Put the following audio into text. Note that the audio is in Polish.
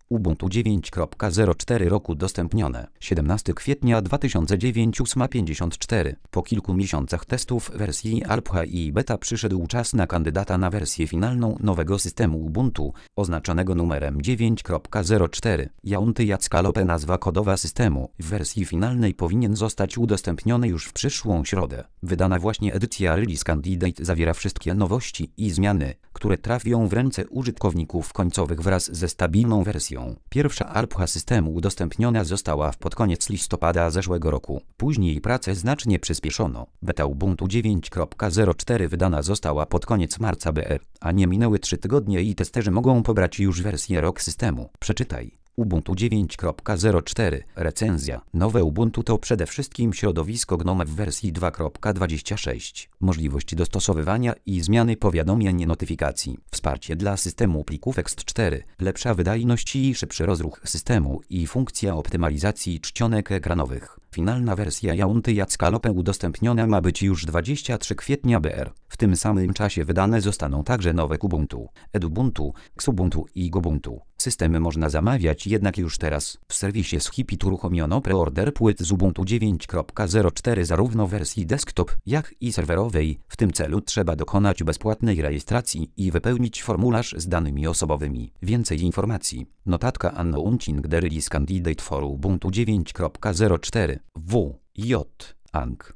Ubuntu 9.04 roku udostępnione 17 kwietnia 2009 8:54. Po kilku miesiącach testów wersji alpha i beta przyszedł czas na kandydata na wersję finalną nowego systemu Ubuntu, oznaczonego numerem 9.04. Jaunty Jackalope nazwa kodowa systemu w wersji finalnej powinien zostać udostępniony już w przyszłą środę. Wydana właśnie edycja Release Candidate zawiera wszystkie nowości i zmiany, które trafią w ręce użytkowników końcowych wraz ze stabilną wersją. Pierwsza alpha systemu udostępniona została pod koniec listopada zeszłego roku. Później pracę znacznie przyspieszono. Beta Ubuntu 9.04 wydana została pod koniec marca BR, a nie minęły 3 tygodnie i testerzy mogą pobrać już wersję ROK systemu. Przeczytaj. Ubuntu 9.04 recenzja. Nowe Ubuntu to przede wszystkim środowisko GNOME w wersji 2.26. Możliwość dostosowywania i zmiany powiadomień notyfikacji. Wsparcie dla systemu plików ext4. Lepsza wydajność i szybszy rozruch systemu i funkcja optymalizacji czcionek ekranowych. Finalna wersja Jaunty Jackalope udostępniona ma być już 23 kwietnia BR. W tym samym czasie wydane zostaną także nowe Kubuntu, Edubuntu, Xubuntu i Gobuntu. Systemy można zamawiać jednak już teraz. W serwisie Skipit uruchomiono preorder płyt z Ubuntu 9.04 zarówno w wersji desktop, jak i serwerowej. W tym celu trzeba dokonać bezpłatnej rejestracji i wypełnić formularz z danymi osobowymi. Więcej informacji. Notatka Announcing the Release Candidate for Ubuntu 9.04 W. J. Ang.